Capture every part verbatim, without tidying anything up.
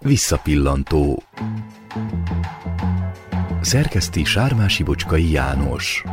Visszapillantó. Szerkeszti Sármási Bocskai János.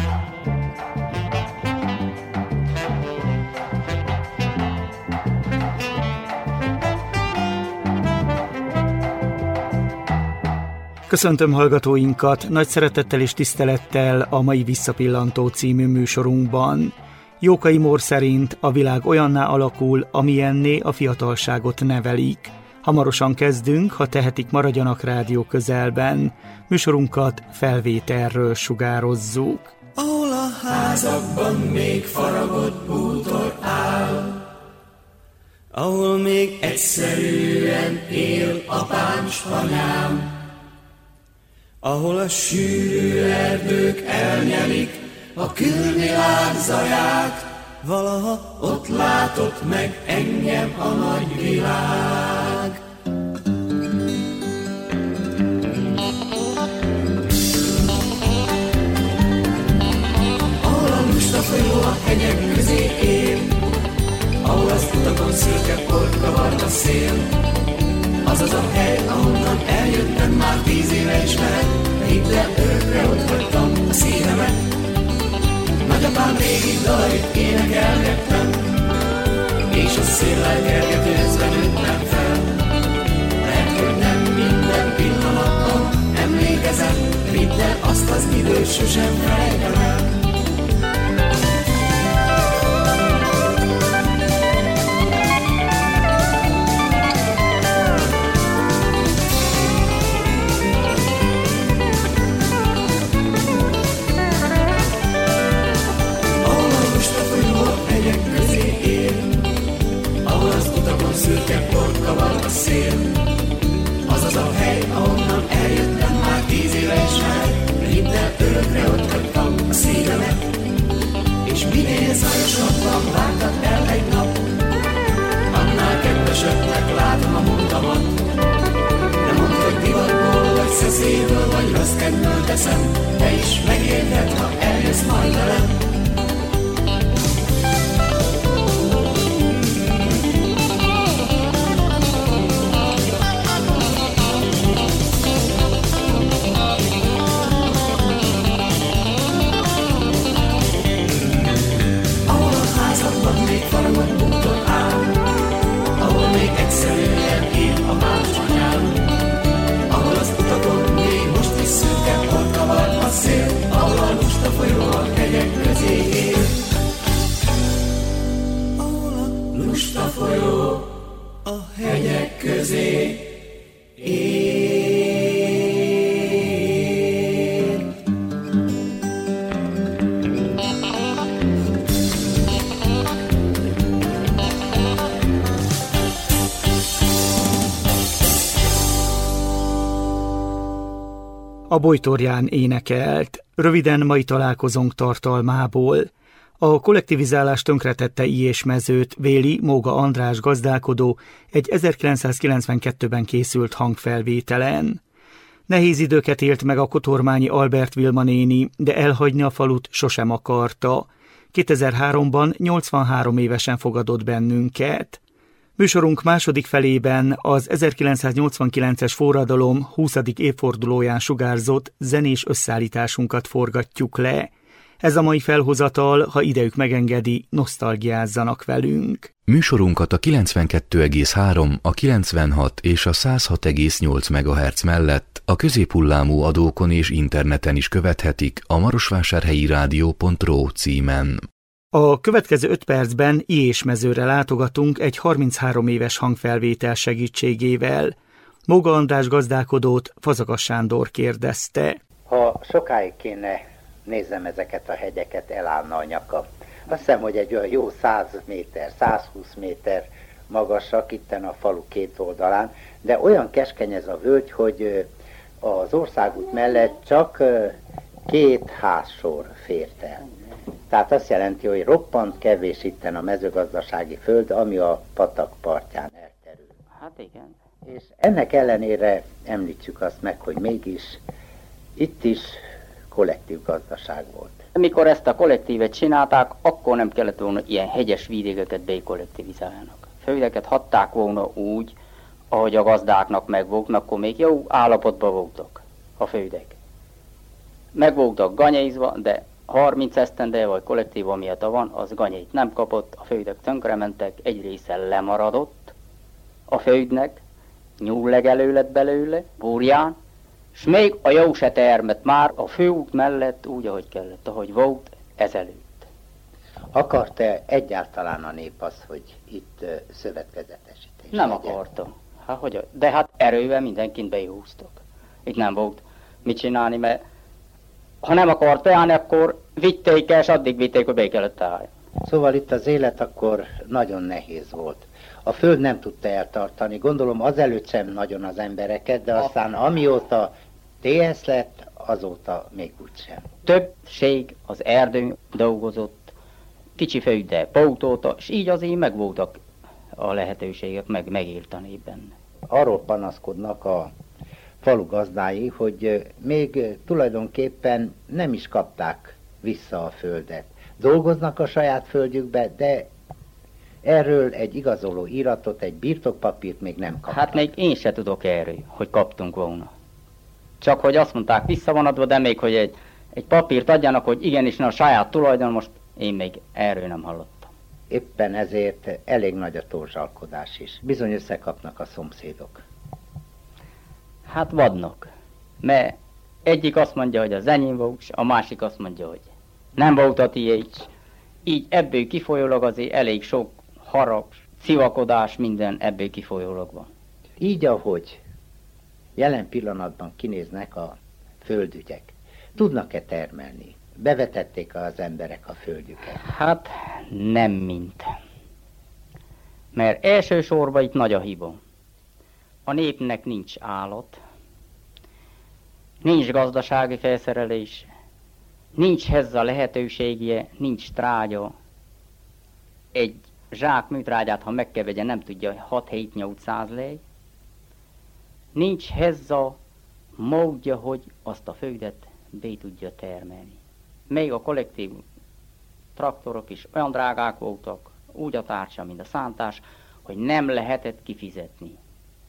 Köszöntöm hallgatóinkat nagy szeretettel és tisztelettel a mai Visszapillantó című műsorunkban. Jókai Mór szerint a világ olyanná alakul, amilyenné a fiatalságot nevelik. Hamarosan kezdünk, ha tehetik, maradjanak rádió közelben. Műsorunkat felvételről sugározzuk. Ahol a házakban még faragott bútor áll, ahol még egyszerűen él apám s anyám, ahol a sűrű erdők elnyelik a külvilág zaját, valaha ott látott meg engem a nagy világ. Ahol a lusta folyó a hegyek közé él, ahol az utakon szürke port kavar a szél, az az a hely, ahonnan eljöttem már tíz éve is veled, de hidd el, örökre ott hagytam a szívemet. Nagyapám régi dalait énekelgettem, és a széllel kergetőzve nőttem fel. Lehet, hogy nem minden pillanaton emlékezem, vidd el azt az időt, sosem felejtem el. Szürke port kavar a szél, az az a hely, ahonnan eljöttem már tíz éve is már, de hidd el, örökre ott hagytam a szívemet. És minél zajosabban vártad el egy nap, annál kedvesebbnek látom a múltamat. De mondd, hogy divatból, vagy szeszéből, vagy rossz kedvből teszem, te is megérted, ha eljössz majd velem. Faragott bútor áll, ahol még egyszerűen él a más anyám, ahol az utakon még most is szürke port kavar a szél, ahol a lusta folyó a hegyek közé él. Ahol a lusta folyó a hegyek közé él. A Bojtorján énekelt, röviden mai találkozónk tartalmából. A kollektivizálás tönkretette Illyés-mezőt véli Móga András gazdálkodó egy ezerkilencszázkilencvenkettőben készült hangfelvételen. Nehéz időket élt meg a Kotormányi Albert Vilma néni, de elhagyni a falut sosem akarta. kétezer-háromban nyolcvanhárom évesen fogadott bennünket. Műsorunk második felében az ezerkilencszáznyolcvankilences forradalom huszadik évfordulóján sugárzott zenés összeállításunkat forgatjuk le. Ez a mai felhozatal, ha idejük megengedi, nosztalgiázzanak velünk. Műsorunkat a kilencvenkettő egész három, a kilencvenhat és a száz hat egész nyolc megahertz mellett a középhullámú adókon és interneten is követhetik a marosvásárhelyi rádió pont ro címen. A következő öt percben Illyés-mezőre látogatunk egy harminchárom éves hangfelvétel segítségével. Móga András gazdálkodót Fazakas Sándor kérdezte. Ha sokáig kéne nézzem ezeket a hegyeket, elállna a nyaka. Azt hiszem, hogy egy olyan jó száz méter, százhúsz méter magasak itten a falu két oldalán, de olyan keskeny ez a völgy, hogy az országút mellett csak két házsor fért el. Tehát azt jelenti, hogy roppant kevés itten a mezőgazdasági föld, ami a patak partján elterül. Hát igen. És ennek ellenére említsük azt meg, hogy mégis itt is kollektív gazdaság volt. Amikor ezt a kollektívet csinálták, akkor nem kellett volna ilyen hegyes vidékeket bekollektivizáljanak. Földeket hatták volna úgy, ahogy a gazdáknak megvoltnak, akkor még jó állapotban voltak a földek. Meg voltak ganyézva, de harminc esztendő vagy kollektív, amiatt van, az ganyét nem kapott, a földek tönkrementek, egy része lemaradott a földnek, nyúllegelő lett belőle, burján, és még a jó se termett már a főút mellett úgy, ahogy kellett, ahogy volt ezelőtt. Akart-e egyáltalán a nép az, hogy itt uh, szövetkezetesítés Nem legyen? akarta. Hát, hogy, de hát erővel mindenkit beihúztak. Itt nem volt mit csinálni, mert ha nem akart beállni, akkor vitték el, és addig vitték, hogy be kellett állni. Szóval itt az élet akkor nagyon nehéz volt. A föld nem tudta eltartani, gondolom azelőtt sem nagyon az embereket, de aztán amióta té es lett, azóta még úgysem. Többség az erdő dolgozott, kicsi földde pótolta, és így azért megvoltak a lehetőségek, meg megírtani benne. Arról panaszkodnak a falu gazdái, hogy még tulajdonképpen nem is kapták vissza a földet. Dolgoznak a saját földjükbe, de erről egy igazoló íratot, egy birtokpapírt még nem kaptak. Hát még én se tudok erről, hogy kaptunk volna. Csak hogy azt mondták, vissza van adva, de még hogy egy, egy papírt adjanak, hogy igenis a saját tulajdon, most én még erről nem hallottam. Éppen ezért elég nagy a torzsalkodás is. Bizony összekapnak a szomszédok. Hát vadnak, mert egyik azt mondja, hogy az enyém volt, a másik azt mondja, hogy nem volt a tiéd. Így ebből kifolyólag azért elég sok harag, szivakodás, minden ebből kifolyólag van. Így, ahogy jelen pillanatban kinéznek a földügyek, tudnak-e termelni? Bevetették az emberek a földjüket? Hát nem mint. Mert elsősorban itt nagy a hiba. A népnek nincs állat, nincs gazdasági felszerelés, nincs hezza lehetőségje, nincs trágya. Egy zsák műtrágyát, ha meg kell vegye, nem tudja, hat-hét-nyolcszáz lej. Nincs hezza módja, hogy azt a földet be tudja termelni. Még a kollektív traktorok is olyan drágák voltak, úgy a tárcsa, mint a szántás, hogy nem lehetett kifizetni.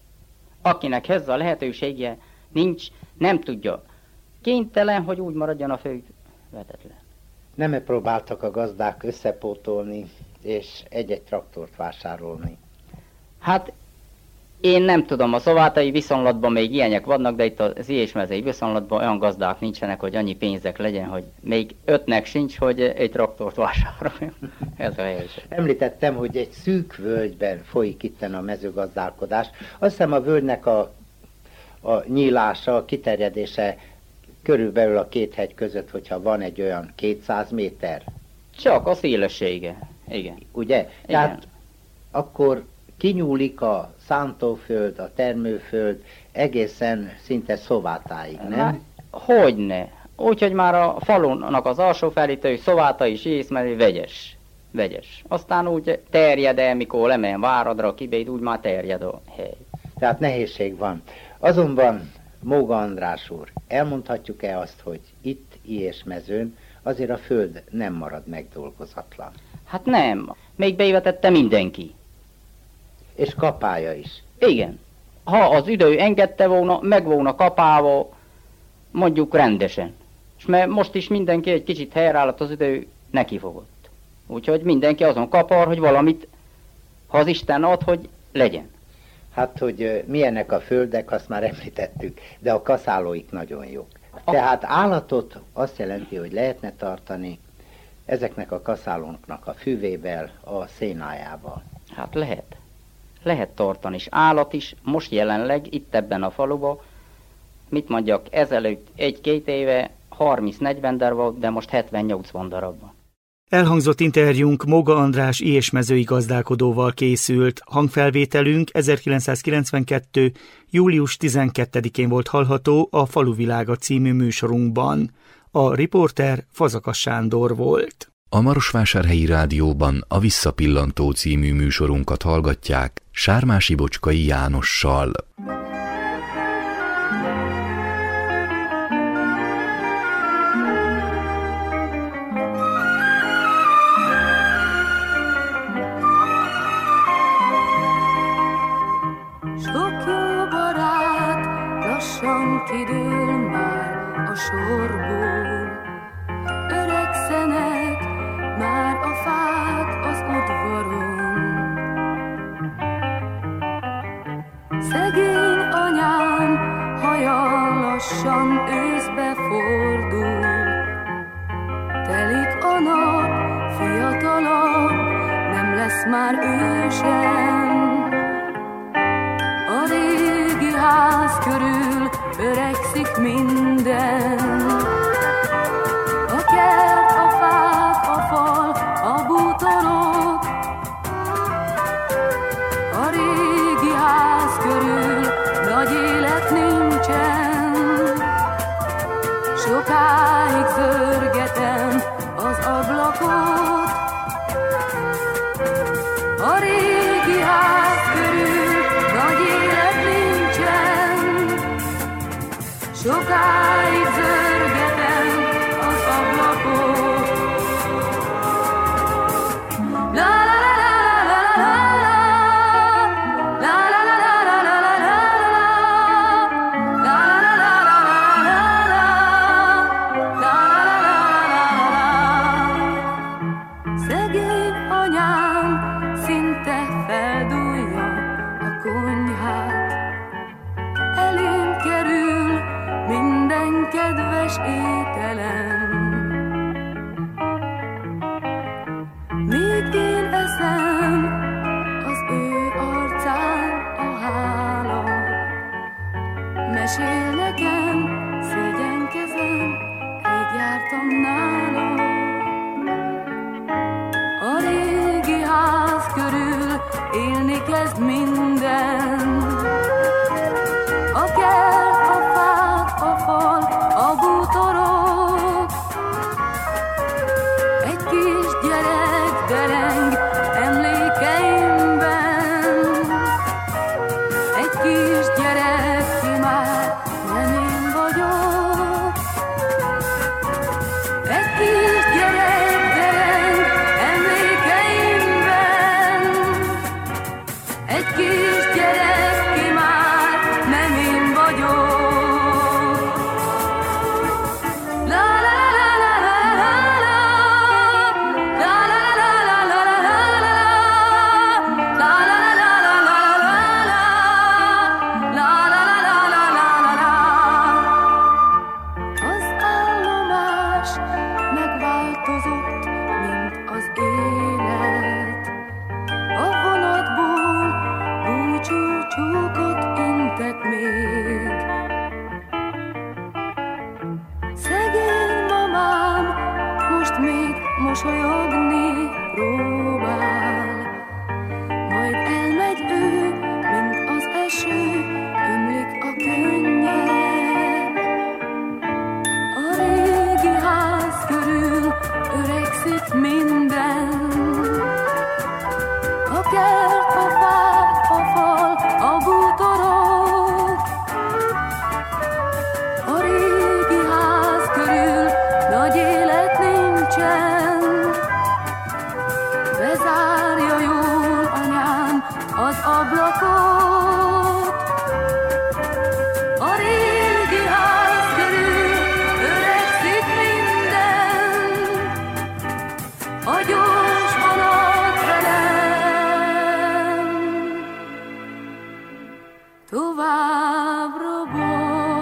Akinek ez a lehetősége nincs, nem tudja. Kénytelen, hogy úgy maradjon a föld vetetlen. Nem-e próbáltak a gazdák összepótolni, és egy-egy traktort vásárolni? Hát én nem tudom, a szovátai viszonylatban még ilyenek vannak, de itt az ilyesmezei viszonylatban olyan gazdák nincsenek, hogy annyi pénzek legyen, hogy még ötnek sincs, hogy egy traktort vásároljon. Ez a helyzet. Említettem, hogy egy szűk völgyben folyik itten a mezőgazdálkodás. Azt hiszem a völgynek a, a nyílása, a kiterjedése körülbelül a két hegy között, hogyha van egy olyan kétszáz méter. Csak a szélessége, igen. Ugye? Igen. Tehát akkor kinyúlik a szántóföld, a termőföld egészen szinte Szovátáig, nem? Hát, hogyne. Úgyhogy már a falunak az alsó felítő, Szováta is észmeri vegyes. Vegyes. Aztán úgy terjed el, mikor lemen Váradra, Kibéd, úgy már terjed a hely. Tehát nehézség van. Azonban, Móga András úr, elmondhatjuk-e azt, hogy itt Ilyesmezőn azért a föld nem marad megdolgozatlan? Hát nem. Még bevetette mindenki. És kapálja is. Igen. Ha az idő engedte volna, meg volna kapálva, mondjuk rendesen. És mert most is mindenki egy kicsit helyreállt az idő, neki fogott. Úgyhogy mindenki azon kapar, hogy valamit, ha az Isten ad, hogy legyen. Hát, hogy milyenek a földek, azt már említettük, de a kaszálóik nagyon jók. Tehát állatot azt jelenti, hogy lehetne tartani ezeknek a kaszálóknak a füvével, a szénájával. Hát lehet. Lehet tartani, és állat is most jelenleg itt ebben a faluban, mit mondjak, ezelőtt egy-két éve harminc-negyven darab volt, de most hetven-nyolcvan darab van. Elhangzott interjúnk Móga András ilyesmezői gazdálkodóval készült. Hangfelvételünk ezerkilencszázkilencvenkettő. július tizenkettedikén volt hallható a Faluvilága című műsorunkban. A riporter Fazakas Sándor volt. A Marosvásárhelyi Rádióban a Visszapillantó című műsorunkat hallgatják Sármási Bocskai Jánossal. Sok lassan kidől már a sorból. Öregszenek már a fák az udvaron. Szegény anyám haja lassan őszbe fordul. Telik a nap, fiatalabb, nem lesz már ő sem. A régi ház körül öregszik minden. A kert, a fák, a fal, a bútorok. A régi ház körül nagy élet nincsen. Sokáig zörgetem az ablakot. A régi ház körül nagy élet nincsen. Sokáig zörgetem az ablakot. La la la la la la la la la la la la kedves ételem. Míg én eszem, az ő arcán a hála. Mesél nekem, szégyenkezem, rég jártam nála. A régi ház körül élni kezd minden. A kert, a fák, a fal, a bútorok. Egy kis gyerek dereng emlékeimben. Egy kis gyerek, ki már nem én vagyok. Egy kis gyerek dereng emlékeimben. Egy kis gyerek, ki már nem én vagyok. Mosolyogni próbál, majd elmegy ő, mint az eső, ömlik a könnyed. A régi ház körül öregszik minden. A kert, a fák, a fal, a bútorok. A régi ház körül nagy élet nincsen. Bezárja jól anyám az ablakot. A régi ház körül öregszik minden. A gyors vonat velem tovább robog.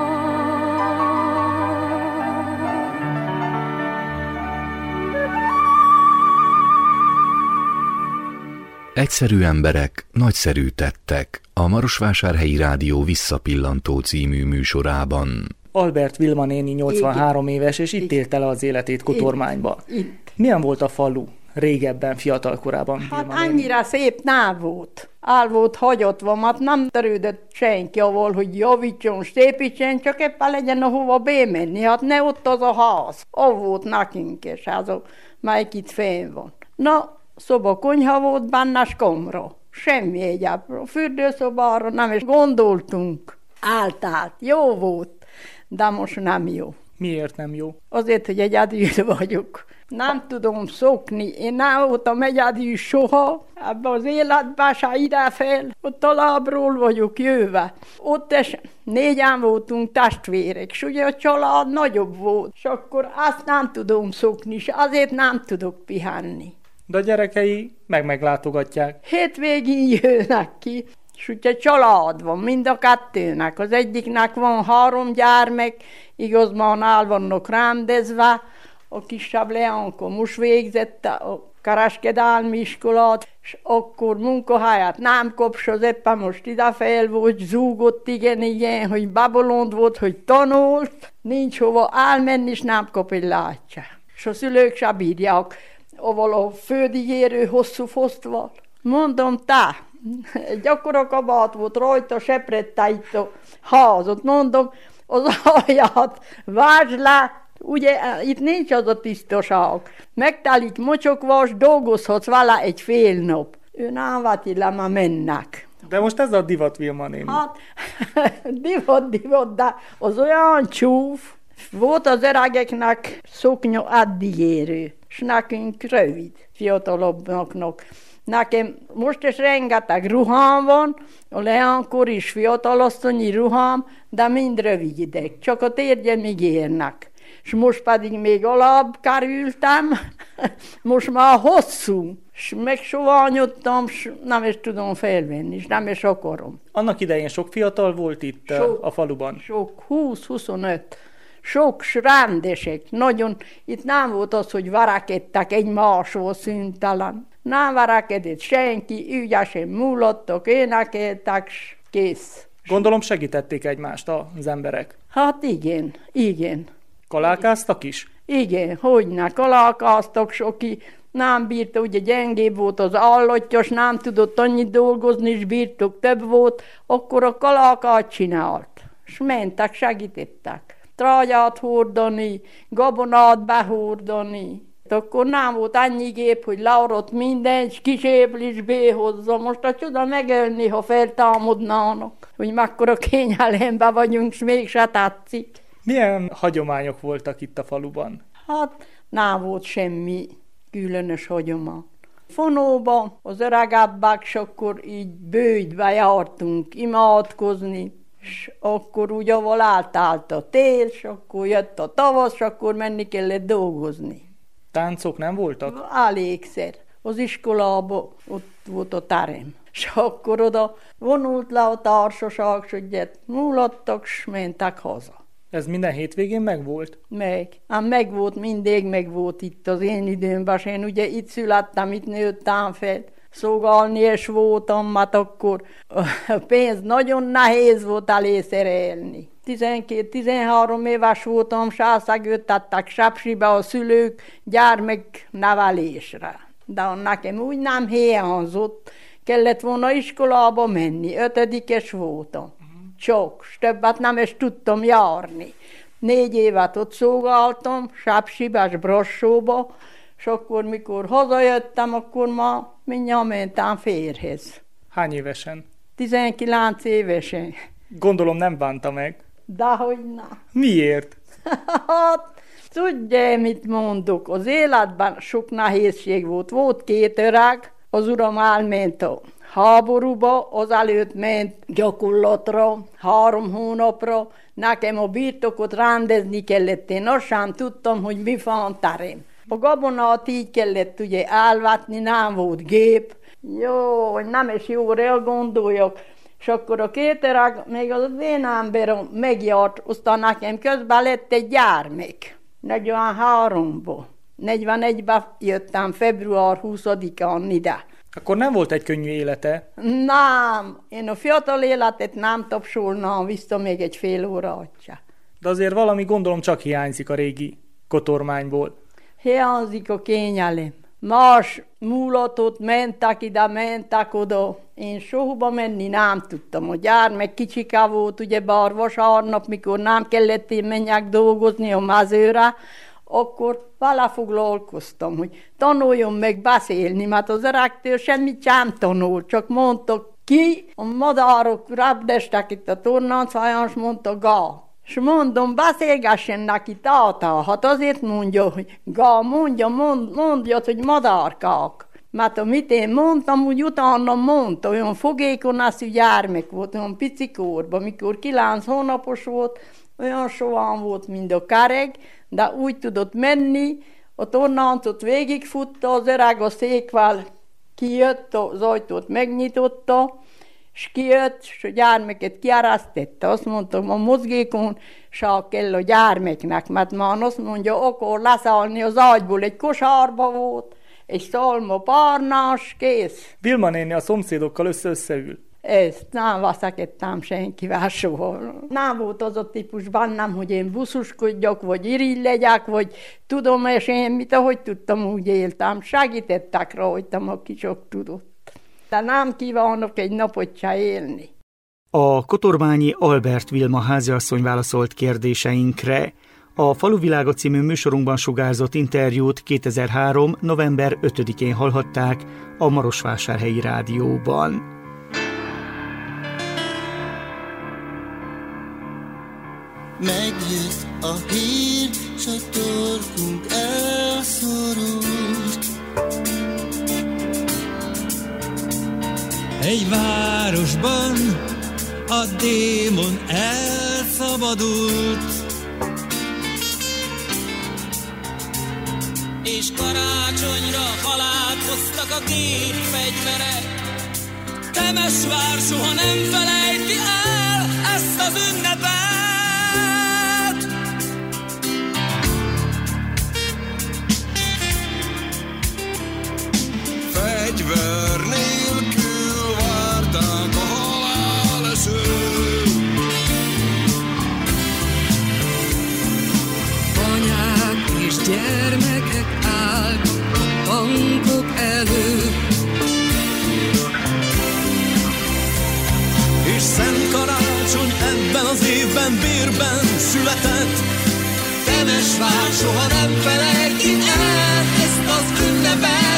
Egyszerű emberek, nagyszerű tettek. A Marosvásárhelyi Rádió Visszapillantó című műsorában. Albert Vilma néni nyolcvanhárom éves, és itt élte le az életét Kotormányban. Itt. Milyen volt a falu régebben, fiatal korában? Hát annyira szép náv volt. Áll volt hagyatva, mert nem törődött senki avval, hogy javítson, szépítsen, csak éppen legyen ahova bemenni. Hát ne ott az a ház. Ahol volt nekünk, és azok, melyik itt fenn van. Na, szoba konyha volt, benne komra. Semmi egyáb. A fürdőszobára nem is gondoltunk. Állt-állt. Jó volt, de most nem jó. Miért nem jó? Azért, hogy egyedül vagyok. Nem tudom szokni. Én nem voltam egyedül soha. Ebben az életben se ide fel. Ott a lábról vagyok jöve. Ott es, négyen voltunk testvérek, és ugye a család nagyobb volt. És akkor azt nem tudom szokni, és azért nem tudok pihenni. De a gyerekei meg meglátogatják. Hétvégén jönnek ki. És ugye család van, mind a kettőnek. Az egyiknek van három gyermek, igaz, már el vannak rendezve. A kisebb Leánka most végzett a kereskedelmi iskolát, és akkor munkahelyet nem kapsz, az éppen most idefel volt, zúgott igen, igen, hogy babolond volt, hogy tanult, nincs hova elmenni, és nem kap egy látja. És a szülők se bírják, ahol a földigérő hosszú fosztval. Mondom, te, egy akkora kabát volt rajta, seprette itt a házat, mondom, az alját vásd le, ugye itt nincs az a tisztaság. Megtelik mocsokvas, dolgozhatsz vele egy fél nap. Ő nem veti le, már mennek. De most ez a divat, Vilma néni. Hát, divat, divat, de az olyan csúf. Volt az öregeknek szoknya addig érő, és nekünk rövid, fiatalabbaknak. Nekem most is rengeteg ruhám van, a Leánkor is fiatalasszonyi ruhám, de mind rövidek, csak a térgyemig érnek. És most pedig még alább kerültem, most már hosszú, és megsoványodtam, és nem is tudom felvenni, és nem is akarom. Annak idején sok fiatal volt itt sok, a faluban? Sok, húsz-huszonöt. Sok rendesek, nagyon, itt nem volt az, hogy varakedtek egymásról szüntelen. Nem varakedett senki, ügyesen múlottak, énekeltek, kész. Gondolom segítették egymást az emberek. Hát igen, igen. Kalálkáztak is? Igen, hogyne, kalálkáztak, soki nem bírta, ugye gyengébb volt az állattyos, nem tudott annyit dolgozni, és bírtok több volt, akkor a kalálkát csinált. És mentek, segítettek. Trágyát hordani, gabonát behordani. Akkor nem volt annyi gép, hogy leorott minden, és kiséplis behozza. Most a csoda megölni, ha feltámadnának, hogy mekkora kényelemben vagyunk, és mégse tetszik. Milyen hagyományok voltak itt a faluban? Hát nem volt semmi különös hagyomány. Fonóba az öregebbek, és akkor így bőjtbe jártunk imádkozni, és akkor úgy, ahol átállt a tél, és akkor jött a tavasz, és akkor menni kellett dolgozni. Táncok nem voltak? Elégszer. Az iskolában ott volt a terem. És akkor oda vonult le a társaság, és ugye múlottak, és mentek haza. Ez minden hétvégén megvolt? Meg. Ám megvolt, mindig megvolt itt az én időmben. Én ugye itt születtem, itt nőttem fel. Szolgálni is voltam, mert akkor a pénz nagyon nehéz volt elészerelni. tizenkét-tizenhárom éves voltam, sászegültettek Sepsibe a szülők gyermek nevelésre. De nekem úgy nem hiányzott, kellett volna iskolába menni, ötödikes voltam. Csak, s többet nem is tudtam járni. Négy évet ott szolgáltam, Sepsibe és Brassóba, és akkor, mikor hazajöttem, akkor ma mindjárt mentem férjhez. Hány évesen? tizenkilenc évesen. Gondolom nem bánta meg. Dehogy nem. Miért? Hát, tudja, mit mondok, az életben sok nehézség volt. Volt két öreg, az uram elment a háborúba, azelőtt ment gyakorlatra, három hónapra. Nekem a birtokot rendezni kellett, én azt sem tudtam, hogy mi van terem. A gabonát így kellett ugye elvetni, nem volt gép. Jó, hogy nem is jóra elgondoljak. És akkor a két öreg, még az én emberem megjárt, aztán nekem közben lett egy gyermek. negyvenháromban. negyvenegyben jöttem február huszadikán ide. Akkor nem volt egy könnyű élete? Nem, én a fiatal életet nem tapsolnám vissza még egy fél órát se. De azért valami gondolom csak hiányzik a régi kotormányból. Hiányzik a kényelem. Más múlatot mentek ide, mentek oda. Én sohova menni nem tudtam. A gyermek kicsika volt, ugye bár vasárnap, mikor nem kellett én menjek dolgozni a mezőre, akkor vele foglalkoztam, hogy tanuljon meg beszélni, mert az öregtől semmit sem tanult, csak mondtak ki, a madárok repdestek itt a tornáncfáján, és mondta gá. És mondom, beszélgessen neki, táta. Hát azért mondja, hogy gá, mondja, mond, mondja, hogy madárkák. Mert amit én mondtam, úgy utána mondta, olyan fogékonású gyermek volt, olyan picikorban, mikor kilenc hónapos volt, olyan sohán volt, mint a kereg, de úgy tudott menni, ott onnantól végigfutta, az öreg a székvel kijött, az ajtót megnyitotta, és kijött, és a gyermeket kiárasztette. Azt mondtam, a mozgékon sá kell a gyermeknek, mert már azt mondja, akkor leszállni az ágyból, egy kosárba volt, egy szalma párnás, kész. Vilma néni a szomszédokkal össze-összeül. Ezt nem veszekedtem senkivel soha. Nem volt az a típus bennem, hogy én buszuskodjak, vagy irigy legyek, vagy tudom, és én mit, ahogy tudtam, úgy éltem. Segítettek rajtam, aki sok tudott. De nem kívánok egy napot se élni. A Kotorbányi Albert Vilma háziasszony válaszolt kérdéseinkre. A Faluvilága című műsorunkban sugárzott interjút kétezer-három. november ötödikén hallhatták a Marosvásárhelyi Rádióban. Megjött a hír, s a torkunk elszorult. Egy városban a démon elszabadult, és karácsonyra halált hoztak a gépfegyverek. Temesvár soha nem felejti el ezt az ünnepet. Fegyver nélkül várták a halálesőt. Anyák és gyermekek álltak a tankok előtt, És Szent Karácsony ebben az évben bérben született. Temesvár soha nem felejti el ezt az ünnepet.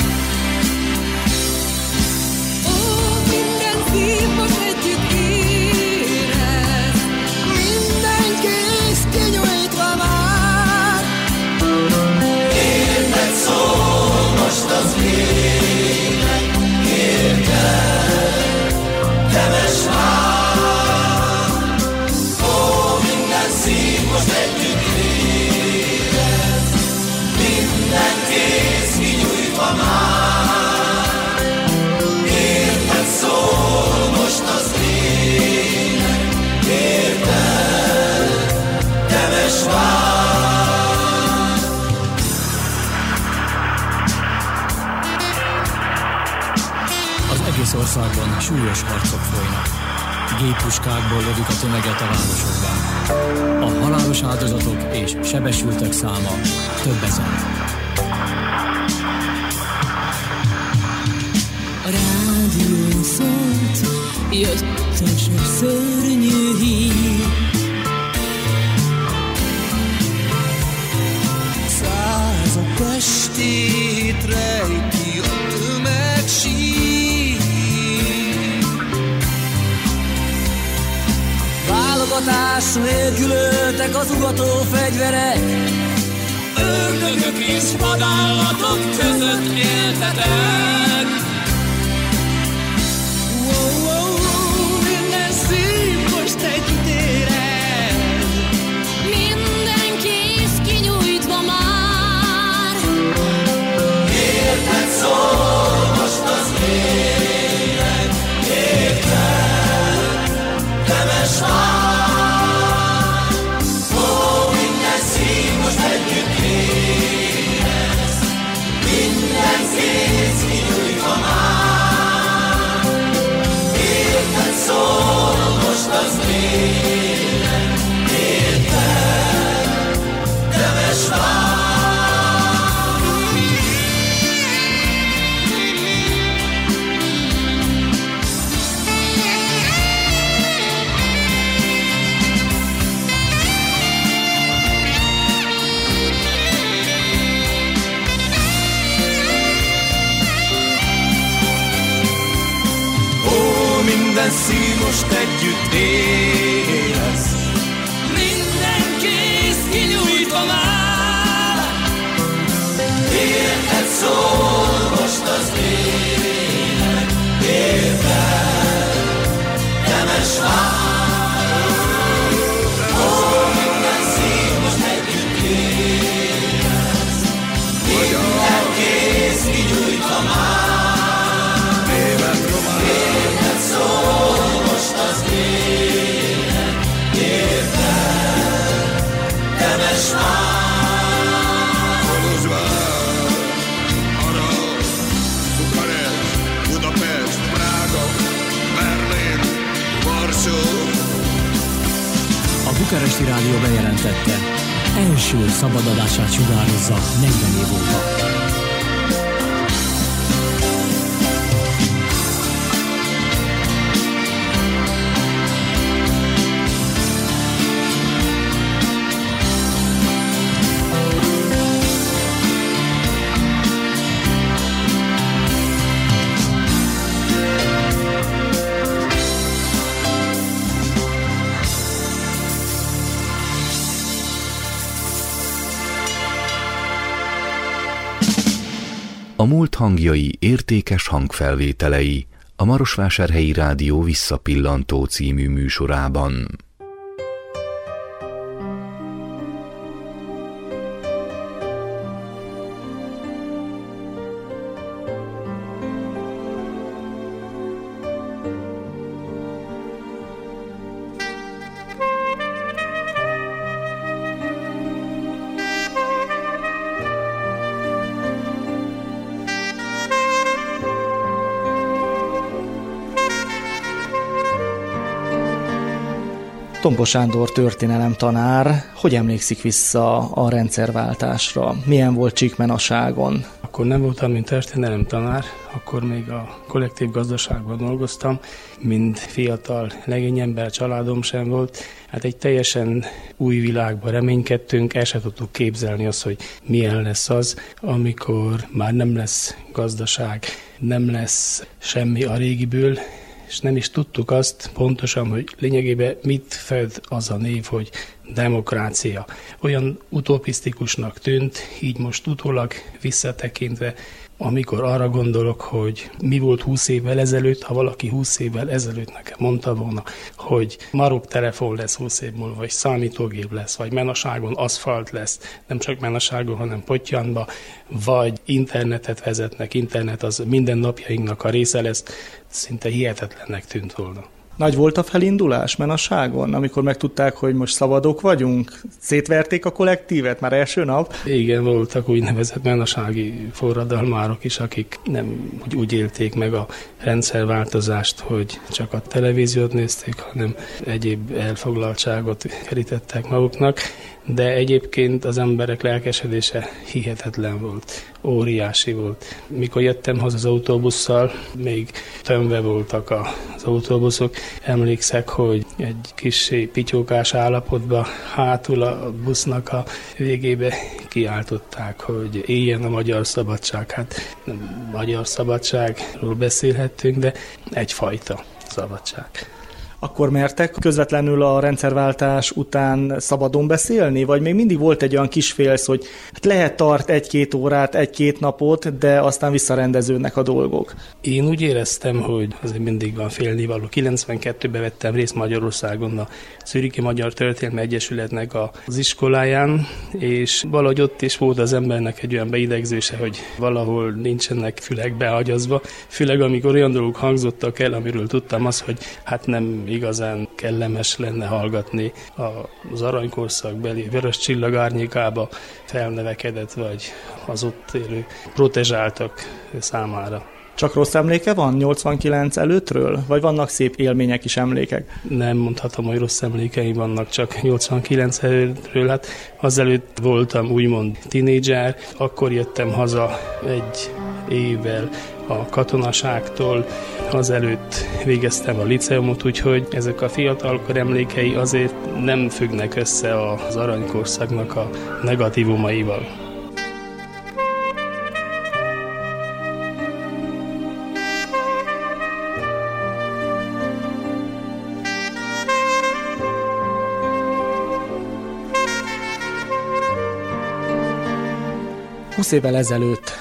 ó, minden szív most együtt érez, Mindenki is kinyújtva már. Érted szól most az ének, érted, Temesvár. Ó, minden szív most együtt érez, minden kéz kinyújtva már. Érted szól most az ének, érted, Temesvár. Az egész országban súlyos harcok folynak. Géppuskákból lövik a tömeget a városokban. A halálos áldozatok és sebesültek száma több ezer. a rádió szólt, jött a sok szörnyű hír. Százak estét rejti a tömeg sír. Válogatás nélkül öltek az ugató fegyverek. Ördögök és vadállatok között éltetek. Wow, wow, wow, minden szív most együtt érez. Minden kéz kinyújtva már. Érted szól most az ének, érted, Temesvár. Ó, minden szív most együtt érez, minden kéz kinyújtva már. Érted szól most az ének, érted, Temesvár. Minden szív most együtt érez, szól most az ének, érted, temes vár. Ó, minden szív most együtt érez, minden kéz kigyújtva már. Érted, szól most az ének, érted, temes vár. A Bukaresti Rádió bejelentette, első szabadadását sugározza negyven év óta. A múlt hangjai értékes hangfelvételei a Marosvásárhelyi Rádió Visszapillantó című műsorában. Tompos Sándor történelemtanár, hogy emlékszik vissza a rendszerváltásra? Milyen volt Csíkmenaságon? Akkor nem voltam, mint történelemtanár, akkor még a kollektív gazdaságban dolgoztam, mint fiatal legényember, családom sem volt. Hát egy teljesen új világban reménykedtünk, el sem tudtuk képzelni azt, hogy milyen lesz az, amikor már nem lesz gazdaság, nem lesz semmi a régiből, és nem is tudtuk azt pontosan, hogy lényegében mit fed az a név, hogy demokrácia. Olyan utopisztikusnak tűnt, így most utólag visszatekintve, amikor arra gondolok, hogy mi volt húsz évvel ezelőtt, ha valaki húsz évvel ezelőtt nekem mondta volna, hogy marok telefon lesz húsz év múlva, vagy számítógép lesz, vagy Menaságon aszfalt lesz, nem csak Menaságon, hanem Pottyanba, vagy internetet vezetnek, internet az minden napjainknak a része lesz, szinte hihetetlennek tűnt volna. Nagy volt a felindulás Menaságon, amikor megtudták, hogy most szabadok vagyunk? Szétverték a kollektívet már első nap? Igen, voltak úgynevezett menasági forradalmárok is, akik nem úgy, úgy élték meg a rendszerváltozást, hogy csak a televíziót nézték, hanem egyéb elfoglaltságot kerítettek maguknak. De egyébként az emberek lelkesedése hihetetlen volt, óriási volt. Mikor jöttem haza az autóbusszal, még tömve voltak az autóbuszok. Emlékszek, hogy egy kis pityókás állapotban hátul a busznak a végébe kiáltották, hogy éljen a magyar szabadság. Hát nem magyar szabadságról beszélhettünk, de egyfajta szabadság. Akkor mertek közvetlenül a rendszerváltás után szabadon beszélni? Vagy még mindig volt egy olyan kis félsz, hogy hát lehet tart egy-két órát, egy-két napot, de aztán visszarendeződnek a dolgok? Én úgy éreztem, hogy azért mindig van félnivaló. kilencvenkettőben vettem részt Magyarországon a Zürichi Magyar Történelmi Egyesületnek az iskoláján, és valahogy ott is volt az embernek egy olyan beidegzése, hogy valahol nincsenek fülek beagyazva. Főleg amikor olyan dolgok hangzottak el, amiről tudtam az, hogy hát nem igazán kellemes lenne hallgatni az aranykorszakbeli Vörös Csillag árnyékába felnevekedett, vagy az ott élő protezsáltak számára. Csak rossz emléke van nyolcvankilenc előttről? Vagy vannak szép élmények is, emlékek? Nem mondhatom, hogy rossz emlékeim vannak, csak nyolcvankilenc előttről. Hát azelőtt voltam úgymond tinédzser, akkor jöttem haza egy évvel a katonaságtól, azelőtt végeztem a liceumot, úgyhogy ezek a fiatalkor emlékei azért nem függnek össze az aranykorszaknak a negatívumaival. húsz évvel ezelőtt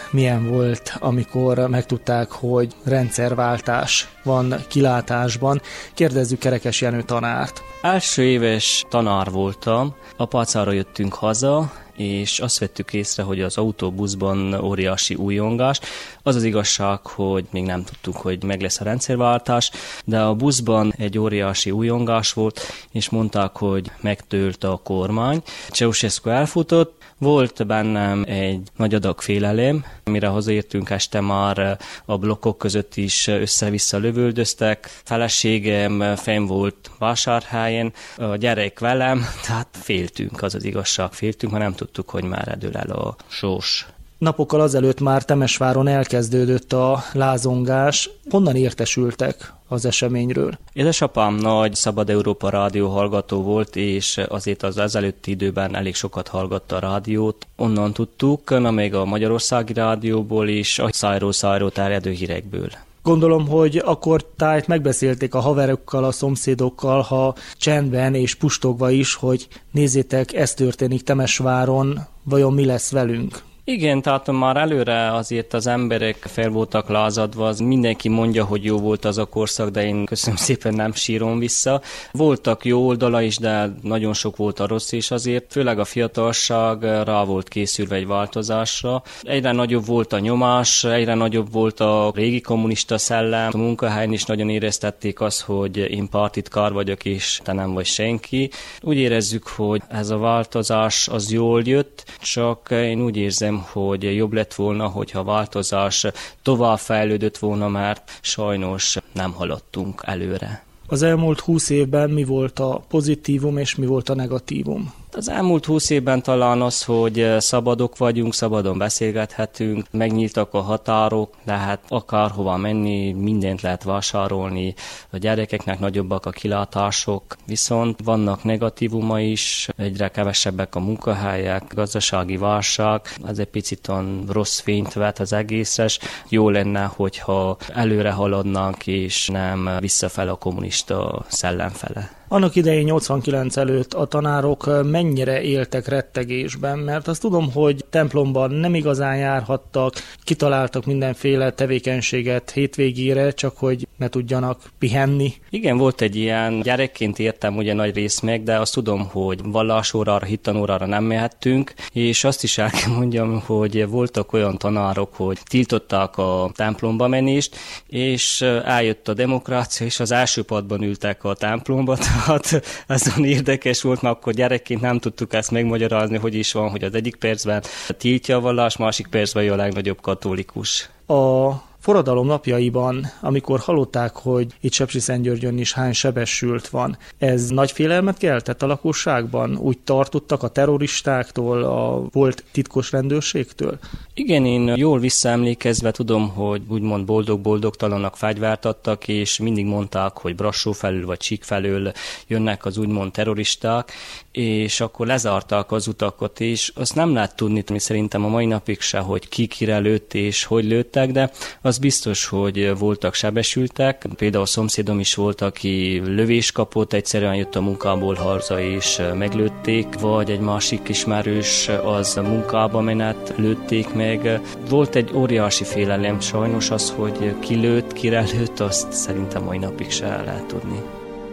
milyen volt, amikor megtudták, hogy rendszerváltás van kilátásban. Kérdezzük Kerekes Jenő tanárt. Első éves tanár voltam, apácára jöttünk haza, és azt vettük észre, hogy az autóbuszban óriási újongás. Az az igazság, hogy még nem tudtuk, hogy meg lesz a rendszerváltás, de a buszban egy óriási újongás volt, és mondták, hogy megtölt a kormány. Ceausescu elfutott, volt bennem egy nagy adag félelem, mire hazaértünk este már a blokkok között is össze-vissza lövöldöztek. Feleségem fenn volt vásárhelyen, a gyerek velem, tehát féltünk, az az igazság, féltünk, mert nem tudtuk, hogy már edől el a sors. Napokkal azelőtt már Temesváron elkezdődött a lázongás. Honnan értesültek az eseményről? Édesapám nagy Szabad Európa rádió hallgató volt, és azért az ezelőtti időben elég sokat hallgatta a rádiót. Onnan tudtuk, na még a Magyarországi Rádióból is, a szájról szájról terjedő hírekből. Gondolom, hogy akkor tájt megbeszélték a haverokkal, a szomszédokkal, ha csendben és pustogva is, hogy nézzétek, ez történik Temesváron, vajon mi lesz velünk? Igen, tehát már előre azért az emberek fel voltak lázadva, az mindenki mondja, hogy jó volt az a korszak, de én köszönöm szépen nem sírom vissza. Voltak jó oldala is, de nagyon sok volt a rossz is azért, főleg a fiatalság rá volt készülve egy változásra. Egyre nagyobb volt a nyomás, egyre nagyobb volt a régi kommunista szellem. A munkahelyen is nagyon éreztették azt, hogy én pártitkár vagyok, és te nem vagy senki. Úgy érezzük, hogy ez a változás az jól jött, csak én úgy érzem, hogy jobb lett volna, hogyha a változás tovább fejlődött volna, mert sajnos nem haladtunk előre. Az elmúlt húsz évben mi volt a pozitívum és mi volt a negatívum? Az elmúlt húsz évben talán az, hogy szabadok vagyunk, szabadon beszélgethetünk, megnyíltak a határok, lehet akárhova menni, mindent lehet vásárolni, a gyerekeknek nagyobbak a kilátások, viszont vannak negatívuma is, egyre kevesebbek a munkahelyek, gazdasági válság, ez egy picit olyan rossz fényt vet az egészre. Jó lenne, hogyha előre haladnánk, és nem visszafele a kommunista szellem fele. Annak idején nyolcvankilenc előtt a tanárok mennyire éltek rettegésben, mert azt tudom, hogy templomban nem igazán járhattak, kitaláltak mindenféle tevékenységet hétvégére, csak hogy ne tudjanak pihenni. Igen, volt egy ilyen, gyerekként értem ugye nagy rész meg, de azt tudom, hogy vallásórára, hittanórára nem mehettünk, és azt is el kell mondjam, hogy voltak olyan tanárok, hogy tiltották a templomba menést, és eljött a demokrácia, és az első padban ültek a templomba. Hát ez olyan érdekes volt, mert akkor gyerekként nem tudtuk ezt megmagyarázni, hogy is van, hogy az egyik percben tiltja a vallás, másik percben ő a legnagyobb katolikus. A forradalom napjaiban, amikor hallották, hogy itt Sepsiszentgyörgyön is hány sebesült van, ez nagy félelmet keltett a lakosságban? Úgy tartottak a terroristáktól, a volt titkos rendőrségtől? Igen, én jól visszaemlékezve tudom, hogy úgymond boldog-boldogtalanak fegyvert adtak, és mindig mondták, hogy Brassó felül vagy Csík felől jönnek az úgymond terroristák, és akkor lezárták az utakat, és azt nem lehet tudni, szerintem a mai napig se, hogy ki kire lőtt és hogy lőttek, de az biztos, hogy voltak sebesültek. Például a szomszédom is volt, aki lövés kapott, egyszerűen jött a munkából haza és meglőtték, vagy egy másik ismerős az munkába menet, lőtték meg. Volt egy óriási félelem, sajnos az, hogy ki lőtt, kire lőtt, azt szerintem mai napig se lehet tudni.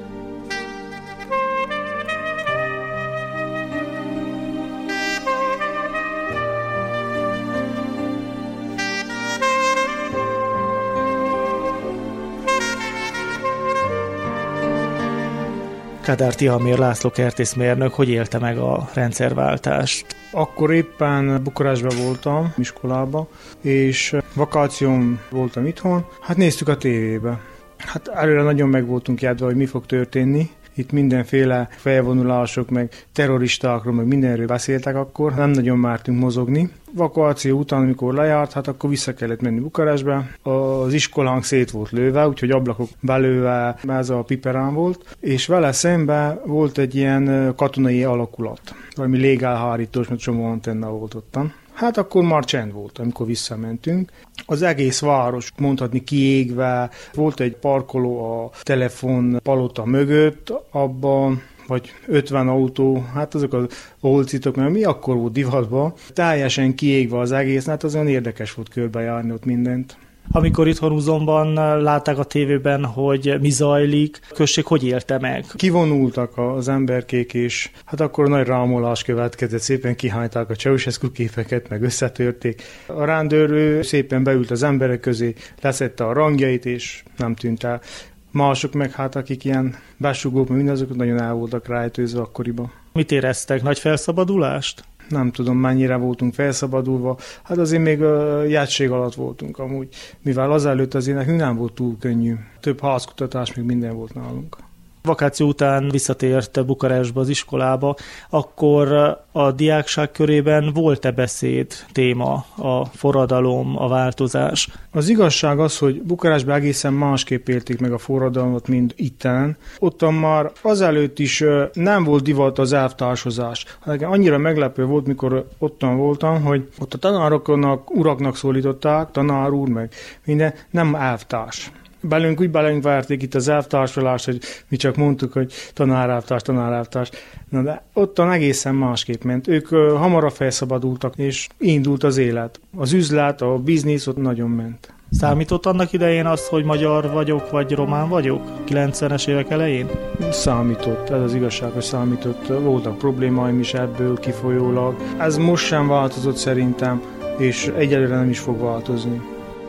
Kádár Tihamér László kertészmérnök, hogy élte meg a rendszerváltást? Akkor éppen Bukarestben voltam, iskolában, és vakáción voltam itthon. Hát néztük a tévébe. Hát előre nagyon meg voltunk járva, hogy mi fog történni. Itt mindenféle felvonulások, meg terroristákról, meg mindenről beszéltek akkor. Nem nagyon mártunk mozogni. Vakáció után, amikor lejárt, hát akkor vissza kellett menni Bukarestbe. Az iskolánk szét volt lőve, úgyhogy ablakok belőve ez a piperán volt, és vele szemben volt egy ilyen katonai alakulat, valami légálhárítós, mert csomó antenna volt ottan. Hát akkor már csend volt, amikor visszamentünk. Az egész város mondhatni kiégve, volt egy parkoló a telefon palota mögött, abban vagy ötven autó, hát azok az olcitok, mert mi akkor volt divatban, teljesen kiégve az egész, hát az olyan érdekes volt körbejárni ott mindent. Amikor itthon Uzonban látták a tévében, hogy mi zajlik, a község hogy élte meg? Kivonultak az emberkék, és hát akkor nagy rámolás következett, szépen kihányták a Ceausescu képeket, meg összetörték. A rendőr szépen beült az emberek közé, leszette a rangjait, és nem tűnt el. Mások meg hát, akik ilyen besugók, meg mindazok nagyon el voltak rájtőzve akkoriban. Mit éreztek? Nagy felszabadulást? Nem tudom, mennyire voltunk felszabadulva. Hát azért még a játszség alatt voltunk amúgy, mivel azelőtt azért nekünk nem volt túl könnyű. Több házkutatás, még minden volt nálunk. Vakáció után visszatért Bukarestbe az iskolába, akkor a diákság körében volt-e beszéd, téma, a forradalom, a változás? Az igazság az, hogy Bukarestben egészen másképp élték meg a forradalmat, mint itten. Ottan már azelőtt is nem volt divat az elvtársozás. Nekem annyira meglepő volt, mikor ottan voltam, hogy ott a tanároknak, uraknak szólították, tanár úr meg minden, nem elvtárs. Belünk úgy belünk várték itt az elvtársulást, hogy mi csak mondtuk, hogy tanárelvtárs, tanárelvtárs. Na de ottan egészen másképp ment. Ők uh, hamarabb felszabadultak, és indult az élet. Az üzlet, a biznisz ott nagyon ment. Számított annak idején az, hogy magyar vagyok, vagy román vagyok? kilencvenes évek elején? Számított, ez az igazság, hogy számított. Voltak problémáim is ebből kifolyólag. Ez most sem változott szerintem, és egyelőre nem is fog változni.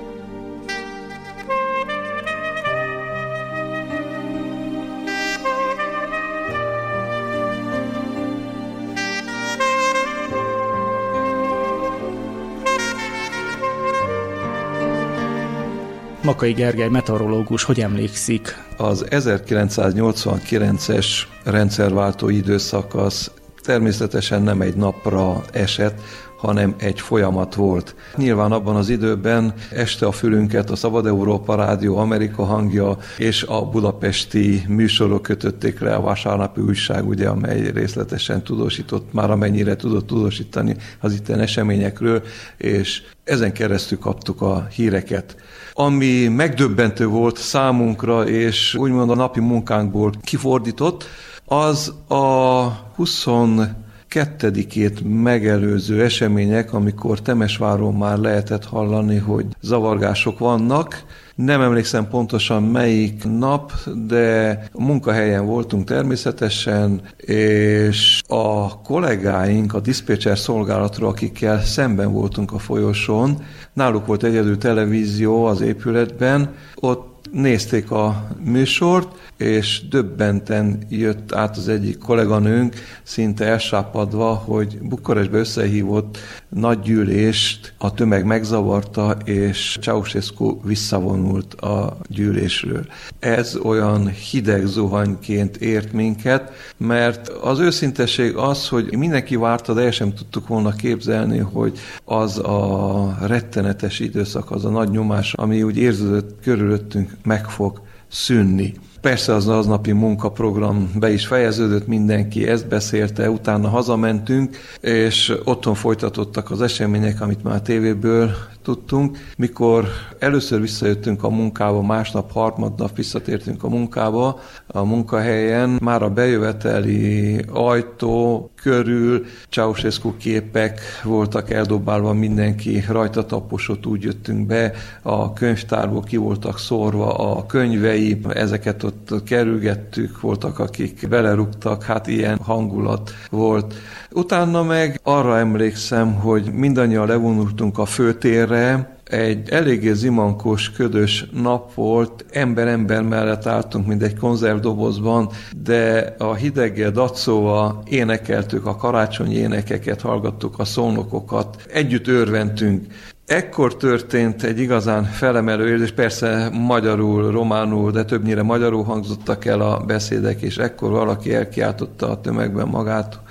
Makai Gergely meteorológus hogy emlékszik? Az ezerkilencszáznyolcvankilences rendszerváltó időszakasz természetesen nem egy napra esett, hanem egy folyamat volt. Nyilván abban az időben este a fülünket a Szabad Európa Rádió, Amerika Hangja és a budapesti műsorok kötötték le, a vasárnapi újság, ugye, amely részletesen tudósított, már amennyire tudott tudósítani az itten eseményekről, és ezen keresztül kaptuk a híreket. Ami megdöbbentő volt számunkra, és úgymond a napi munkánkból kifordított, az a huszonkettedikét megelőző események, amikor Temesváron már lehetett hallani, hogy zavargások vannak. Nem emlékszem pontosan melyik nap, de a munkahelyen voltunk természetesen, és a kollégáink a diszpécser szolgálatról, akikkel szemben voltunk a folyosón, náluk volt egyedül televízió az épületben, ott nézték a műsort, és döbbenten jött át az egyik kolléganőnk, szinte elsápadva, hogy Bukarestbe összehívott nagy gyűlést a tömeg megzavarta, és Ceausescu visszavonult a gyűlésről. Ez olyan hideg zuhanyként ért minket, mert az őszintesség az, hogy mindenki várta, de el sem tudtuk volna képzelni, hogy az a rettenetes időszak, az a nagy nyomás, ami úgy érződött körülöttünk, meg fog szűnni. Persze az aznapi munkaprogram be is fejeződött, mindenki ezt beszélte, utána hazamentünk, és otthon folytatottak az események, amit már a tévéből tudtunk. Mikor először visszajöttünk a munkába, másnap, harmadnap visszatértünk a munkába, a munkahelyen, már a bejöveteli ajtó körül Ceausescu képek voltak eldobálva, mindenki rajta taposott, úgy jöttünk be, a könyvtárból ki voltak szórva a könyvei, ezeket ott kerülgettük, voltak, akik belerúgtak, hát ilyen hangulat volt. Utána meg arra emlékszem, hogy mindannyian levonultunk a főtérre, egy eléggé zimankos, ködös nap volt, ember-ember mellett álltunk, mint egy konzervdobozban, de a hideggel dacóval énekeltük a karácsonyi énekeket, hallgattuk a szónokokat, együtt örventünk. Ekkor történt egy igazán felemelő érzés, persze magyarul, románul, de többnyire magyarul hangzottak el a beszédek, és ekkor valaki elkiáltotta a tömegben magát,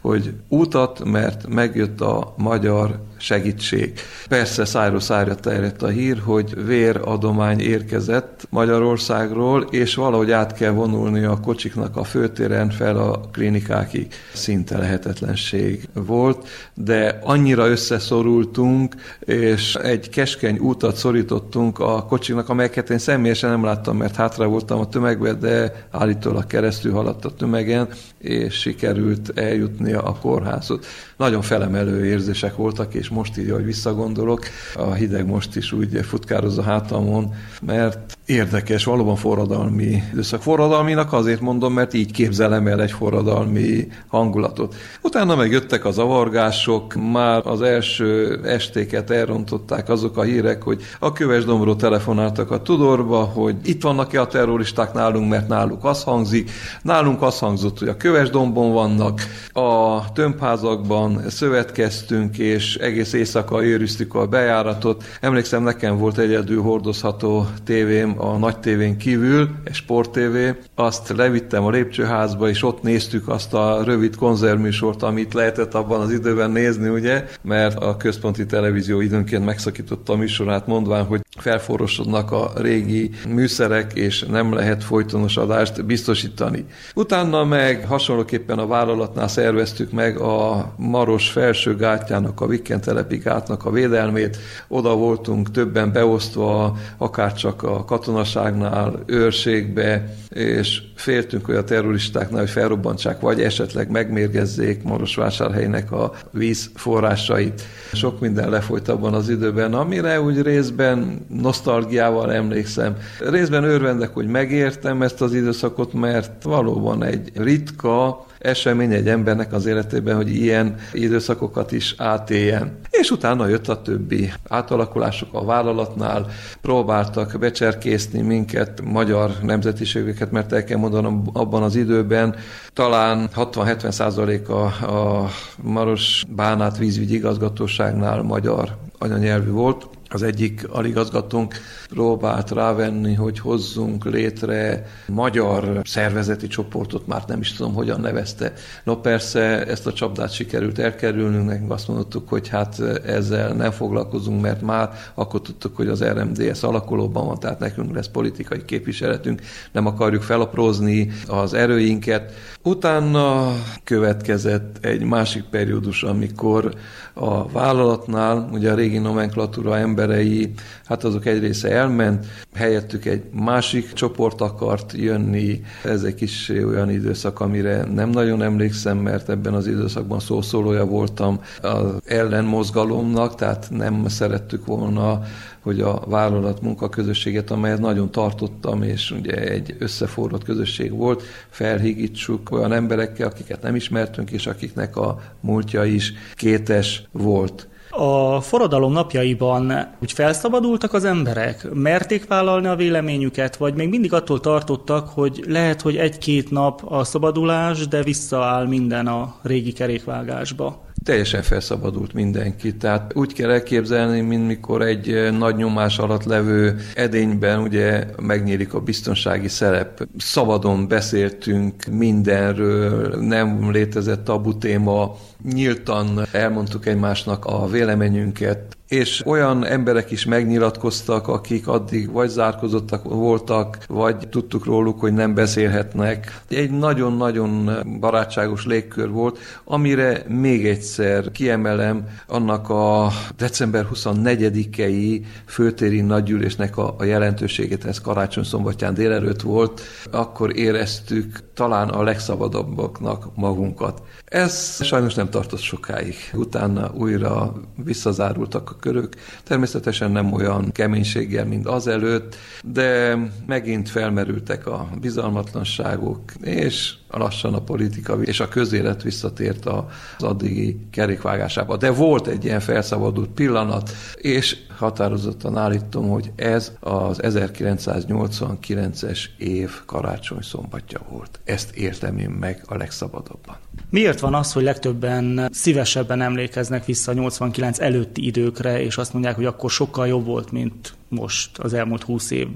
hogy útat, mert megjött a magyar segítség. Persze szájról szájra terjedt a hír, hogy véradomány érkezett Magyarországról, és valahogy át kell vonulni a kocsiknak a főtéren fel a klinikákig. Szinte lehetetlenség volt, de annyira összeszorultunk, és egy keskeny útat szorítottunk a kocsiknak, amelyeket én személyesen nem láttam, mert hátra voltam a tömegben, de állítólag keresztül haladt a tömegen, és sikerült eljutni a kórházhoz. Nagyon felemelő érzések voltak, és most így, ahogy visszagondolok, a hideg most is úgy futkároz a hátamon, mert érdekes, valóban forradalmi időszak. Forradalminak azért mondom, mert így képzelem el egy forradalmi hangulatot. Utána meg jöttek a zavargások, már az első estéket elrontották azok a hírek, hogy a Kövesdomról telefonáltak a Tudorba, hogy itt vannak-e a terroristák nálunk, mert náluk az hangzik. Nálunk az hangzott, hogy a Kövesdombon vannak, a tömbházakban szövetkeztünk, és egész éjszaka őriztük a bejáratot. Emlékszem, nekem volt egyedül hordozható tévém a nagy tévén kívül, egy sporttévé. Azt levittem a lépcsőházba, és ott néztük azt a rövid konzervműsort, amit lehetett abban az időben nézni, ugye, mert a központi televízió időnként megszakította a műsorát, mondván, hogy felforrosodnak a régi műszerek, és nem lehet folytonos adást biztosítani. Utána meg hasonlóképpen a vállalatnál szerveztük meg a Maros felső gátjának, a Vikkentelepi gátnak a védelmét. Oda voltunk többen beosztva, akárcsak a katonaságnál, őrségbe, és féltünk, hogy a terroristáknál, hogy felrobbantsák, vagy esetleg megmérgezzék Marosvásárhelynek a vízforrásait. Sok minden lefolyt abban az időben, amire úgy részben nosztalgiával emlékszem. Részben örvendek, hogy megértem ezt az időszakot, mert valóban egy ritka esemény egy embernek az életében, hogy ilyen időszakokat is átéljen. És utána jött a többi átalakulások a vállalatnál, próbáltak becserkészni minket, magyar nemzetiségeket, mert el kell mondanom, abban az időben talán hatvan-hetven százaléka a Maros Bánát vízügyi igazgatóságnál magyar anyanyelvű volt. Az egyik aligazgatónk próbált rávenni, hogy hozzunk létre magyar szervezeti csoportot, már nem is tudom, hogyan nevezte. No persze ezt a csapdát sikerült elkerülnünk, nekünk azt mondtuk, hogy hát ezzel nem foglalkozunk, mert már akkor tudtuk, hogy az er em dé es alakulóban van, tehát nekünk lesz politikai képviseletünk, nem akarjuk felaprózni az erőinket. Utána következett egy másik periódus, amikor a vállalatnál, ugye a régi nomenklatúra emberei, hát azok egy része elment, helyettük egy másik csoport akart jönni. Ez egy kis olyan időszak, amire nem nagyon emlékszem, mert ebben az időszakban szószólója voltam az ellenmozgalomnak, tehát nem szerettük volna, hogy a vállalat munkaközösséget, amelyet nagyon tartottam, és ugye egy összeforrott közösség volt, felhígítsuk olyan emberekkel, akiket nem ismertünk, és akiknek a múltja is kétes volt. A forradalom napjaiban úgy felszabadultak az emberek? Merték vállalni a véleményüket, vagy még mindig attól tartottak, hogy lehet, hogy egy-két nap a szabadulás, de visszaáll minden a régi kerékvágásba? Teljesen felszabadult mindenki. Tehát úgy kell elképzelni, mint mikor egy nagy nyomás alatt levő edényben ugye megnyílik a biztonsági szerep. Szabadon beszéltünk mindenről, nem létezett tabu téma, nyíltan elmondtuk egymásnak a véleményünket, és olyan emberek is megnyilatkoztak, akik addig vagy zárkozottak voltak, vagy tudtuk róluk, hogy nem beszélhetnek. Egy nagyon-nagyon barátságos légkör volt, amire még egyszer kiemelem annak a december huszonnegyedikei főtéri nagygyűlésnek a, a jelentőségét, ez karácsony szombatján délelőtt volt, akkor éreztük talán a legszabadabbaknak magunkat. Ez sajnos nem tartott sokáig. Utána újra visszazárultak a körök. Természetesen nem olyan keménységgel, mint azelőtt, de megint felmerültek a bizalmatlanságok, és lassan a politika és a közélet visszatért az addigi kerékvágásába. De volt egy ilyen felszabadult pillanat, és határozottan állítom, hogy ez az ezerkilencszáznyolcvankilences év karácsony szombatja volt. Ezt értem én meg a legszabadabban. Miért van az, hogy legtöbben szívesebben emlékeznek vissza a nyolcvankilenc előtti időkre, és azt mondják, hogy akkor sokkal jobb volt, mint most az elmúlt húsz évben?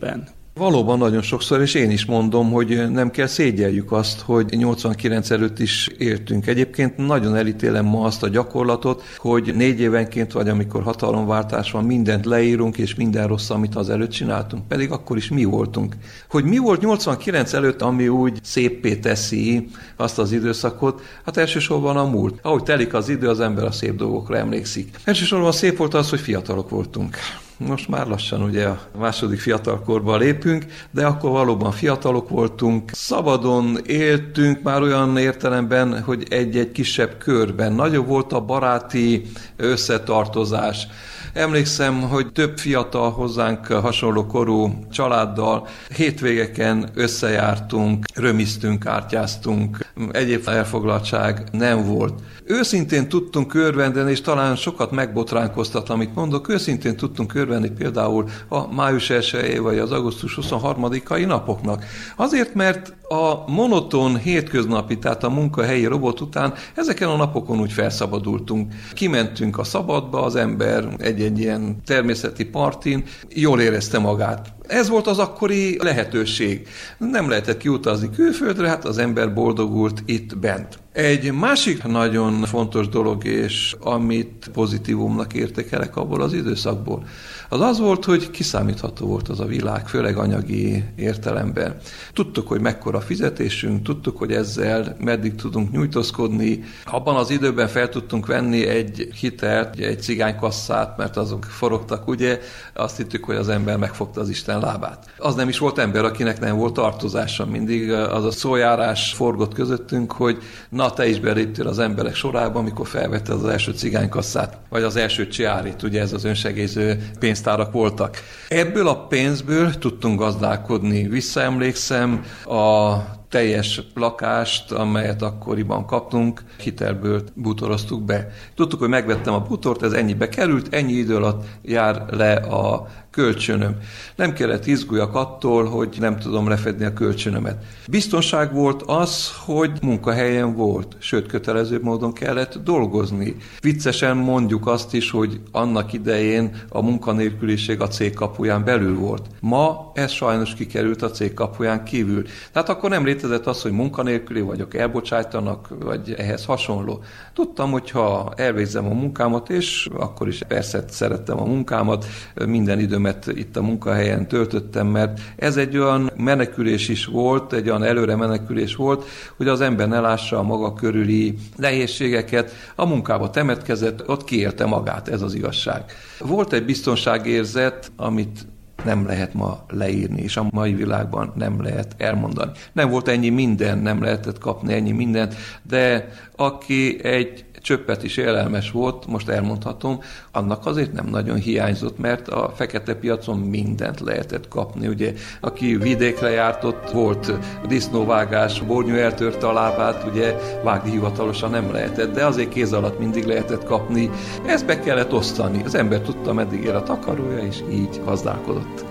Valóban nagyon sokszor, és én is mondom, hogy nem kell szégyeljük azt, hogy nyolcvankilenc előtt is éltünk. Egyébként nagyon elítélem ma azt a gyakorlatot, hogy négy évenként, vagy amikor hatalomváltás van, mindent leírunk, és minden rossz, amit az előtt csináltunk. Pedig akkor is mi voltunk. Hogy mi volt nyolcvankilenc előtt, ami úgy széppé teszi azt az időszakot, hát elsősorban a múlt. Ahogy telik az idő, az ember a szép dolgokra emlékszik. Elsősorban szép volt az, hogy fiatalok voltunk. Most már lassan ugye a második fiatalkorba lépünk, de akkor valóban fiatalok voltunk, szabadon éltünk már olyan értelemben, hogy egy-egy kisebb körben. Nagyobb volt a baráti összetartozás. Emlékszem, hogy több fiatal hozzánk hasonló korú családdal hétvégeken összejártunk, römiztünk, kártyáztunk, egyéb elfoglaltság nem volt. Őszintén tudtunk örvendeni, és talán sokat megbotránkoztat, amit mondok, őszintén tudtunk örvenni például a május elsejei vagy az augusztus huszonharmadikai napoknak. Azért, mert a monoton hétköznapi, tehát a munkahelyi robot után ezeken a napokon úgy felszabadultunk. Kimentünk a szabadba, az ember egy-egy ilyen természeti partin, jól érezte magát. Ez volt az akkori lehetőség. Nem lehetett kiutazni külföldre, hát az ember boldogult itt bent. Egy másik nagyon fontos dolog, és amit pozitívumnak értékelek abból az időszakból, az az volt, hogy kiszámítható volt az a világ, főleg anyagi értelemben. Tudtuk, hogy mekkora fizetésünk, tudtuk, hogy ezzel meddig tudunk nyújtózkodni. Abban az időben fel tudtunk venni egy hitelt, egy cigánykasszát, mert azok forogtak, ugye, azt hittük, hogy az ember megfogta az Isten lábát. Az nem is volt ember, akinek nem volt tartozása. Mindig az a szójárás forgott közöttünk, hogy na, te is beléptél az emberek sorába, amikor felvetted az első cigánykasszát, vagy az első csiárit, ugye ez az önsegélyző pénztárak voltak. Ebből a pénzből tudtunk gazdálkodni. Visszaemlékszem a teljes lakást, amelyet akkoriban kaptunk, hitelből bútoroztuk be. Tudtuk, hogy megvettem a bútort, ez ennyibe került, ennyi idő alatt jár le a kölcsönöm. Nem kellett izguljak attól, hogy nem tudom lefedni a kölcsönömet. Biztonság volt az, hogy munkahelyen volt, sőt kötelező módon kellett dolgozni. Viccesen mondjuk azt is, hogy annak idején a munkanélküliség a cég kapuján belül volt. Ma ez sajnos kikerült a cég kapuján kívül. Tehát akkor nem létezett az, hogy munkanélküli vagyok, elbocsájtanak, vagy ehhez hasonló. Tudtam, hogy ha elvégzem a munkámat, és akkor is persze szerettem a munkámat, minden időmet itt a munkahelyen töltöttem, mert ez egy olyan menekülés is volt, egy olyan előre menekülés volt, hogy az ember ne lássa a maga körüli nehézségeket, a munkába temetkezett, ott kiélte magát, ez az igazság. Volt egy biztonságérzet, amit nem lehet ma leírni, és a mai világban nem lehet elmondani. Nem volt ennyi minden, nem lehetett kapni ennyi mindent, de aki egy csöppet is élelmes volt, most elmondhatom, annak azért nem nagyon hiányzott, mert a fekete piacon mindent lehetett kapni. Ugye, aki vidékre járt, ott volt disznóvágás, bornyú eltörte a lábát, ugye vágni hivatalosan nem lehetett, de azért kéz alatt mindig lehetett kapni. Ezt be kellett osztani. Az ember tudta, meddig ér a takarója, és így gazdálkodott.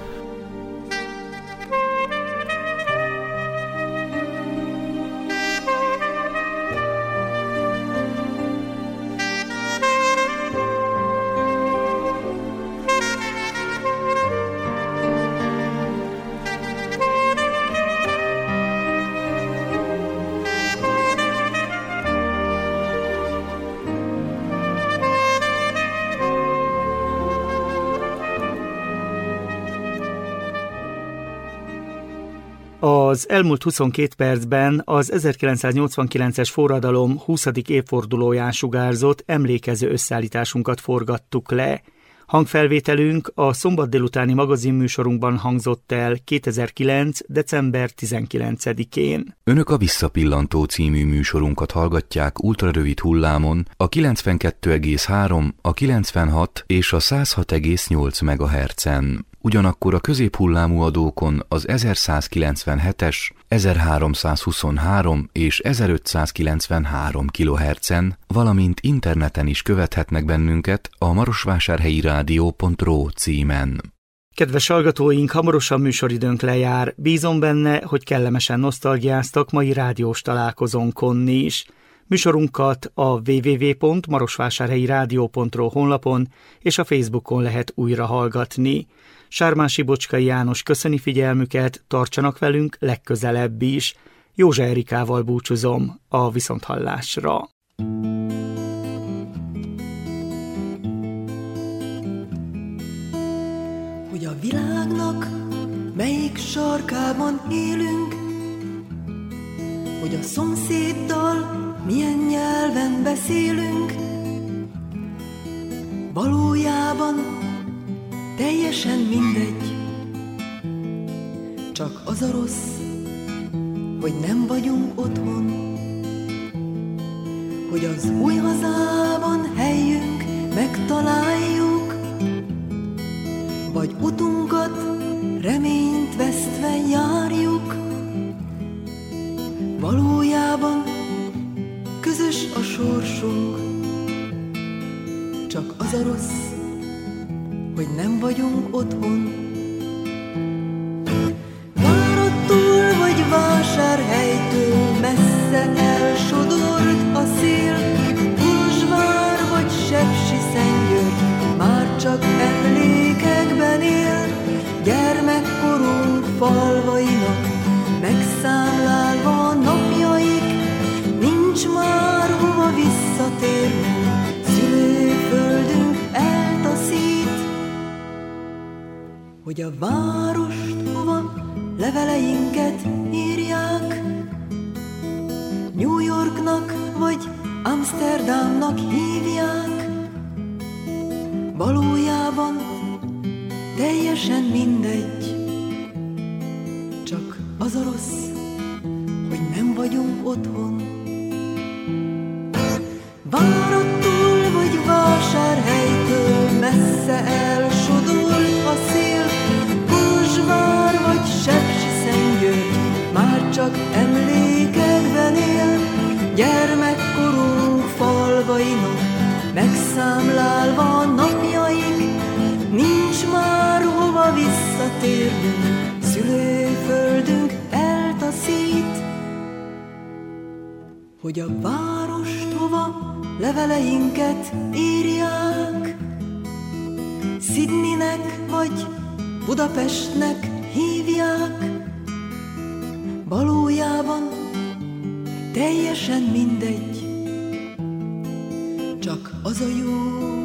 Az elmúlt huszonkét percben az ezerkilencszáznyolcvankilences forradalom huszadik évfordulóján sugárzott emlékező összeállításunkat forgattuk le. Hangfelvételünk a szombat délutáni magazinműsorunkban hangzott el kétezer-kilenc. december tizenkilencedikén. Önök a Visszapillantó című műsorunkat hallgatják ultrarövid hullámon a kilencvenkettő egész három, a kilencvenhat és a száz hat egész nyolc megahertzen. Ugyanakkor a középhullámú adókon az ezerszázkilencvenhetes, ezerháromszázhuszonhárom és ezerötszázkilencvenhárom kilohertzen, valamint interneten is követhetnek bennünket a marosvásárhelyi rádió pont ro címen. Kedves hallgatóink, hamarosan műsoridőnk lejár. Bízom benne, hogy kellemesen nosztalgiáztak mai rádiós találkozónkon is. Műsorunkat a double-u double-u double-u pont marosvásárhelyi rádió pont ro honlapon és a Facebookon lehet újra hallgatni. Sármási Bocskai János köszöni figyelmüket, tartsanak velünk legközelebb is. Józsa Erikával búcsúzom, a viszonthallásra. Hogy a világnak melyik sarkában élünk, hogy a szomszéddal milyen nyelven beszélünk, valójában teljesen mindegy, csak az a rossz, hogy nem vagyunk otthon, hogy az új hazában helyünk megtaláljuk, vagy utunkat reményt vesztve járjuk. Valójában közös a sorsunk, csak az a rossz, hogy nem vagyunk otthon. Váradtól vagy Vásárhelytől messze elsodort a szél, Kolozsvár vagy Sepsiszentgyörgy már csak emlékekben él. Gyermekkorunk falvainak megszámlálva a napjaik, nincs már hova visszatérnünk, szülőföldünk eltaszít. Hogy a várost hova leveleinket írják, New Yorknak vagy Amsterdamnak hívják, valójában teljesen mindegy, csak az a rossz, hogy nem vagyunk otthon. Váradtól vagy Vásárhelytől messze elsodort a szél, Kolozsvár vagy Sepsiszentgyörgy már csak emlékekben él. Gyermekkorunk falvainak megszámlálva a napjaink, nincs már hova visszatérnünk, szülőföldünk eltaszít. Hogy a várost hova leveleinket írják, Sydneynek vagy Budapestnek hívják, valójában teljesen mindegy, csak az a jó,